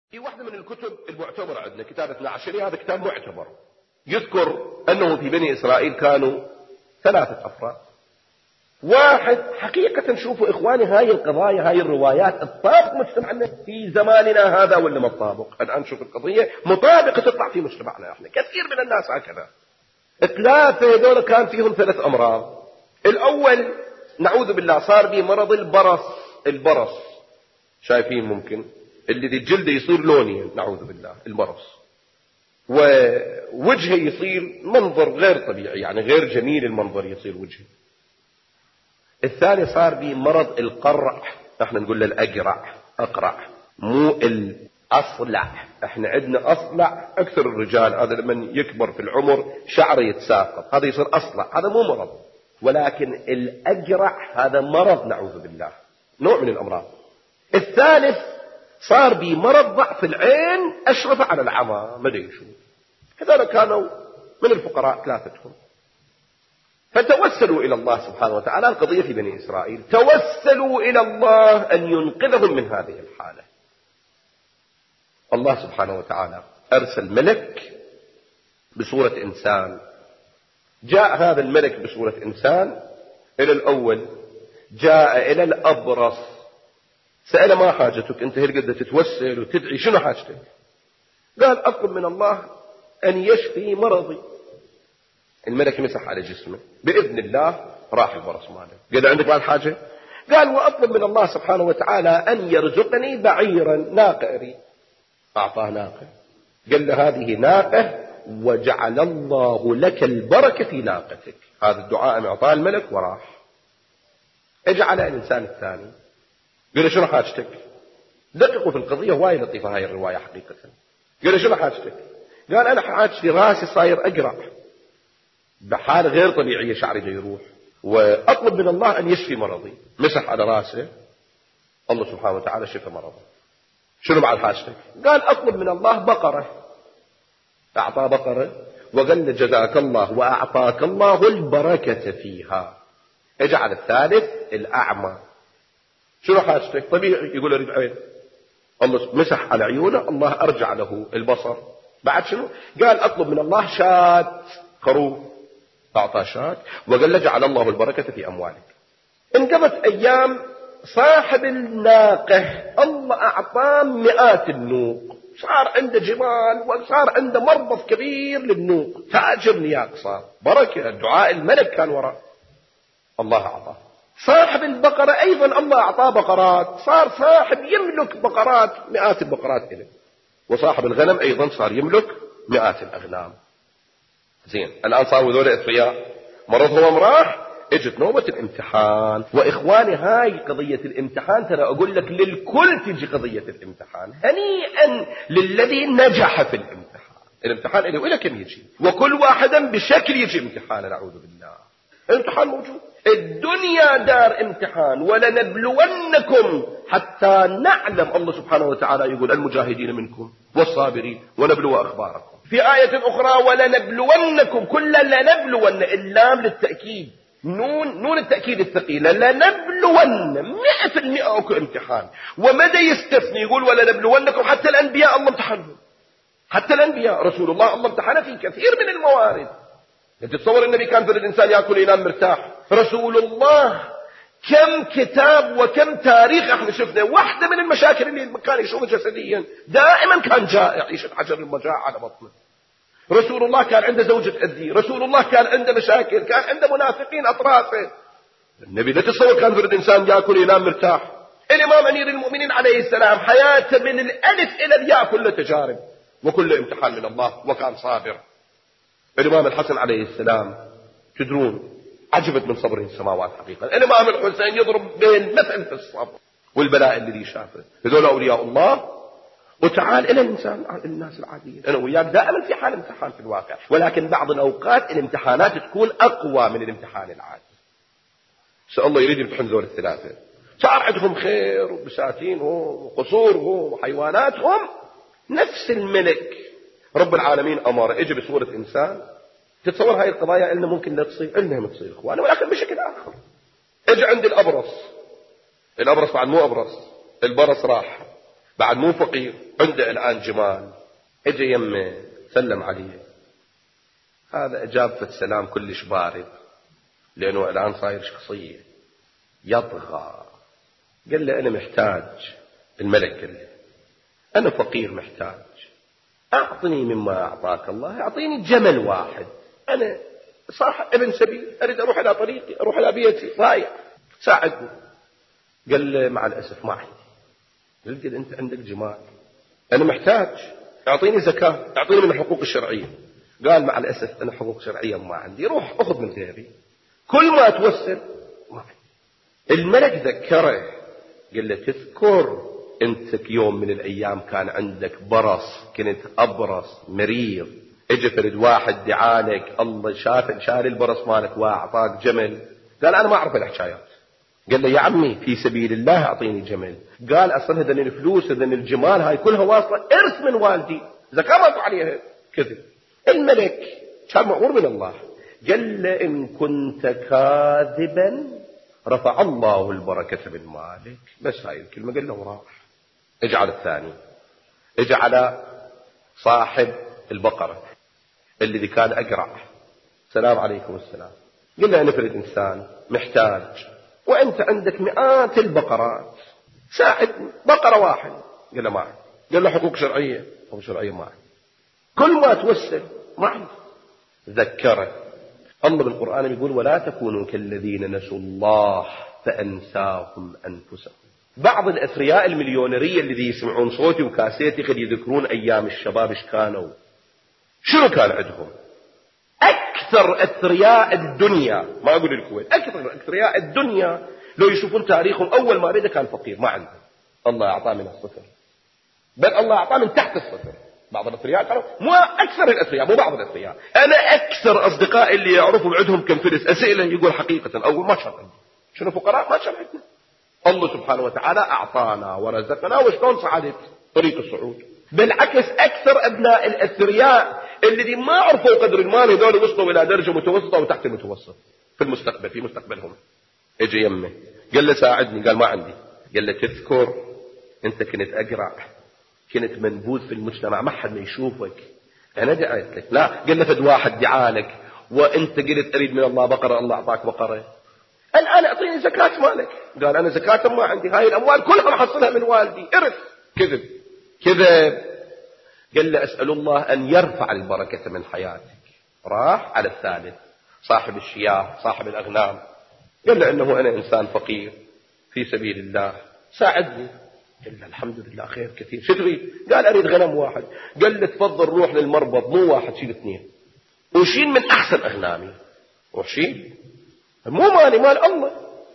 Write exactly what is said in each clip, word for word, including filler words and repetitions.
في واحدة من الكتب المعتبرة عندنا كتاب اثنا عشري، هذا كتاب معتبر، يذكر أنه في بني إسرائيل كانوا ثلاثة أفراد. واحد حقيقة شوفوا إخواني هاي القضايا هاي الروايات تطابق مجتمعنا في زماننا هذا ولا ما تطابق؟ الآن نشوف القضية مطابقة تطلع في مجتمعنا احنا، كثير من الناس هكذا. ثلاثة هذول كان فيهم ثلاث أمراض. الأول نعوذ بالله صار به مرض البرص. البرص شايفين ممكن اللي الجلد يصير لوني، نعوذ بالله البرص، ووجهه يصير منظر غير طبيعي، يعني غير جميل المنظر يصير وجهه. الثاني صار به مرض القرع، احنا نقول له الأقرع، أقرع مو الأصلع. احنا عندنا أصلع أكثر الرجال، هذا لما يكبر في العمر شعره يتساقط، هذا يصير أصلع، هذا مو مرض. ولكن الأقرع هذا مرض نعوذ بالله، نوع من الأمراض. الثالث صار بي مرض ضعف العين أشرف على العمى، ما ادري شو. هذول كانوا من الفقراء ثلاثتهم، فتوسلوا إلى الله سبحانه وتعالى. القضية في بني إسرائيل توسلوا إلى الله أن ينقذهم من هذه الحالة. الله سبحانه وتعالى أرسل ملك بصورة إنسان. جاء هذا الملك بصورة إنسان إلى الأول، جاء إلى الأبرص، سأل ما حاجتك أنت؟ هل قد تتوسل وتدعي؟ شنو حاجتك؟ قال أطلب من الله أن يشفي مرضي. الملك مسح على جسمه، بإذن الله راح البرص ماله. قال عندك بعد حاجة؟ قال وأطلب من الله سبحانه وتعالى أن يرزقني بعيرا، ناقة أريد. أعطاه ناقة، قال له هذه ناقة وجعل الله لك البركة في ناقتك. هذا الدعاء أعطاه الملك وراح. اجعل الإنسان الثاني، قال له شنو حاجتك؟ دققوا في القضية، وايد لطيفة هاي الرواية حقيقة. قال له شنو حاجتك؟ قال أنا حاجتي راسي صاير أقرع بحالة غير طبيعية، شعري يروح، وأطلب من الله أن يشفي مرضي. مسح على راسه، الله سبحانه وتعالى شفى مرضه. شنو بعد حاجتك؟ قال أطلب من الله بقرة. أعطاه بقرة وقال له جزاك الله وأعطاك الله البركة فيها. اجعل الثالث الأعمى. شنو حاجتك؟ طبيعي يقول اريد عين. الله مسح على عيونه، الله أرجع له البصر. بعد شنو؟ قال أطلب من الله شاة، خروف. أعطاه شاة وقال له جعل الله البركة في أموالك. انقضت أيام، صاحب الناقة الله أعطاه مئات النوق، صار عنده جمال وصار عنده مربض كبير للنوق، تاجر نياق صار، بركة دعاء الملك كان وراء، الله أعطاه. صاحب البقرة أيضا الله أعطاه بقرات، صار صاحب يملك بقرات، مئات البقرات إليه. وصاحب الغنم أيضا صار يملك مئات الأغنام. زين، الآن صاروا ذول أثرياء، مرضهم راح، اجت نوبة الامتحان. وإخواني هاي قضية الامتحان، ترى أقول لك للكل تجي قضية الامتحان. هنيئا للذي نجح في الامتحان. الامتحان إليه وإلى كم يجي، وكل واحدا بشكل يجي امتحان، نعوذ بالله. الامتحان موجود، الدنيا دار امتحان، ولنبلونكم حتى نعلم. الله سبحانه وتعالى يقول المجاهدين منكم والصابرين ونبلو أخباركم. في آية أخرى ولنبلونكم، كل لنبلون، اللام للتأكيد، نون نون التأكيد الثقيلة، لنبلون مئة في المئة أكو امتحان. ومدى يستثني يقول ولنبلونكم، حتى الأنبياء الله امتحنهم، حتى الأنبياء رسول الله الله امتحنه في كثير من الموارد. انت تصور النبي كان في الإنسان يأكل ينام مرتاح؟ رسول الله كم كتاب وكم تاريخ احنا شفنا. واحدة من المشاكل اللي كان يشوفها جسديا دائما كان جائع، يشد حجر المجاعة على بطنه. رسول الله كان عنده زوجة تأذيه، رسول الله كان عنده مشاكل، كان عنده منافقين أطرافه. النبي لا تصور كان في الإنسان يأكل ينام مرتاح. الإمام أمير المؤمنين عليه السلام حياته من الألف إلى الياء كله تجارب وكل امتحان من الله، وكان صابر. الإمام الحسن عليه السلام تدرون عجبت من صبره السماوات حقيقة. الإمام الحسين يضرب بين مثل في الصبر والبلاء الذي شافه. هذول أولياء الله. وتعال إلى الإنسان، الناس العاديين، أنا وياك دائما في حال امتحان في الواقع، ولكن بعض الأوقات الامتحانات تكون أقوى من الامتحان العادي. سأل الله يريد يمتحن ذول الثلاثة، صار عندهم خير وبساتينهم وقصورهم وحيواناتهم. نفس الملك رب العالمين أمر اجى بصورة إنسان. تتصور هاي القضايا إلنا ممكن لا تصير، إلنا ما تصير إخواني، ولكن بشكل آخر. اجى عند الأبرص، الأبرص بعد مو أبرص، البرص راح. بعد مو فقير، عنده الآن جمال، اجى يمه سلم عليه، هذا أجاب فالسلام كلش بارد لأنه الآن صاير شخصية يطغى. قال له أنا محتاج، الملك قال له أنا فقير محتاج، أعطني مما أعطاك الله، أعطيني جمل واحد، أنا صاحب ابن سبيل، أريد أروح على طريقي، أروح على بيتي، رايح، ساعدني. قال له مع الأسف ما عندي. قلت له أنت عندك جمال، أنا محتاج، أعطيني زكاة، أعطيني من الحقوق الشرعية. قال مع الأسف أنا حقوق شرعية ما عندي، روح أخذ من غيري، كل ما توسل ما عندي. الملك ذكره، قال له تذكر أنت يوم من الأيام كان عندك برص، كنت أبرص مريض، اجى فرد واحد دعالك، الله شاف شال البرص مالك وأعطاك جمل. قال أنا ما أعرف الحكايات. قال له يا عمي في سبيل الله أعطيني جمل. قال أصلا هذن الفلوس هذن الجمال هاي كلها واصلة إرث من والدي، زكاة ما عليها. كذب. الملك كان مأمور من الله، قال له إن كنت كاذبا رفع الله البركة من مالك. بس هاي الكلمة قال له وراح. اجعل الثاني، اجعل صاحب البقرة الذي كان أقرع. السلام عليكم السلام. قال له أنا فرد إنسان محتاج وأنت عندك مئات البقرات، ساعدني بقرة واحد. قال له ما عندي. قال له حقوق شرعية، حقوق شرعية ما عندي، كل ما توسل ما عندي. ذكره الله بالقرآن يقول ولا تكونوا كالذين نسوا الله فأنساهم أنفسهم. بعض الأثرياء المليونيرية الذي يسمعون صوتي وكاسيتي قد يذكرون أيام الشباب إيش كانوا، شنو كان عندهم. أكثر أثرياء الدنيا، ما أقول الكويت، أكثر أثرياء الدنيا لو يشوفون تاريخهم أول ما بدأ كان فقير، ما عنده، الله أعطاه من الصفر، بل الله أعطاه من تحت الصفر. بعض الأثرياء كانوا مو أكثر الأثرياء، مو بعض الأثرياء. أنا أكثر أصدقائي اللي يعرفهم عندهم كم فلس أسئلة يقول حقيقة أول ما شاء عندي، شنو فقراء ما شاء عندنا، الله سبحانه وتعالى أعطانا ورزقنا وشلون صعدت طريق الصعود. بالعكس أكثر أبناء الأثرياء الذي ما عرفوا قدر المال هذول وصلوا إلى درجة متوسطة وتحت المتوسط في المستقبل، في مستقبلهم. اجى يمه قال له ساعدني، قال ما عندي. قال له تذكر أنت كنت أقرع، كنت منبوذ في المجتمع، ما حد ما يشوفك، أنا دعيت لك. لا، قال له فد واحد دعالك وأنت قلت أريد من الله بقرة، الله أعطاك بقرة، الآن أعطيني زكاة مالك. قال أنا زكاة ما عندي، هاي الأموال كلها محصلها من والدي، إرث. كذب كذب. قال له أسأل الله أن يرفع البركة من حياتك. راح على الثالث صاحب الشياه، صاحب الأغنام. قال له إنه أنا إنسان فقير في سبيل الله، ساعدني. قال له الحمد لله خير كثير، شو تريد؟ قال أريد غنم واحد. قال له تفضل روح للمربض، مو واحد شيل اثنين، وشيل من أحسن أغنامي، وشيل مو مالي مال الله.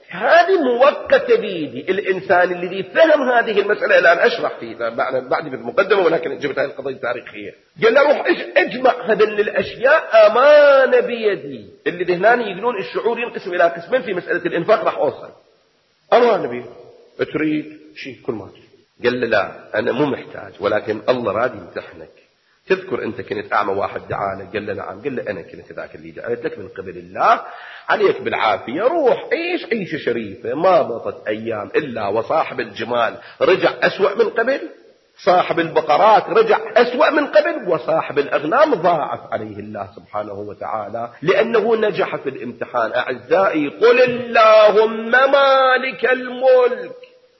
هذه مؤقتة بيدي. الإنسان الذي فهم هذه المسألة الآن أشرح فيه بعد بالمقدمة، ولكن جبت هذه القضية التاريخية. قال له روح اجمع هذه الأشياء أمانة بيدي. اللي ذهنان يقولون الشعور ينقسم إلى قسمين في مسألة الإنفاق، راح أوصل أمانة بيدي. تريد شيء كل ما تريد. قال له لا أنا مو محتاج، ولكن الله راد يمتحنك. تذكر أنت كنت أعمى واحد دعانك؟ قال له نعم. قال له أنا كنت ذاك اللي دعيت لك من قبل الله، عليك بالعافية، روح عيش عيشة شريفة. ما بطت أيام إلا وصاحب الجمال رجع أسوأ من قبل، صاحب البقرات رجع أسوأ من قبل، وصاحب الأغنام ضاعف عليه الله سبحانه وتعالى لأنه نجح في الامتحان. أعزائي قل اللهم مالك الملك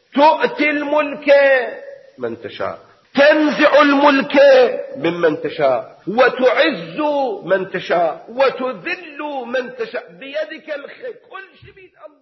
تؤتي الملك من تشاء، تنزع الملك ممن تشاء، وتعز من تشاء، وتذل من تشاء، بيدك الخير، كل شيء بيد الله.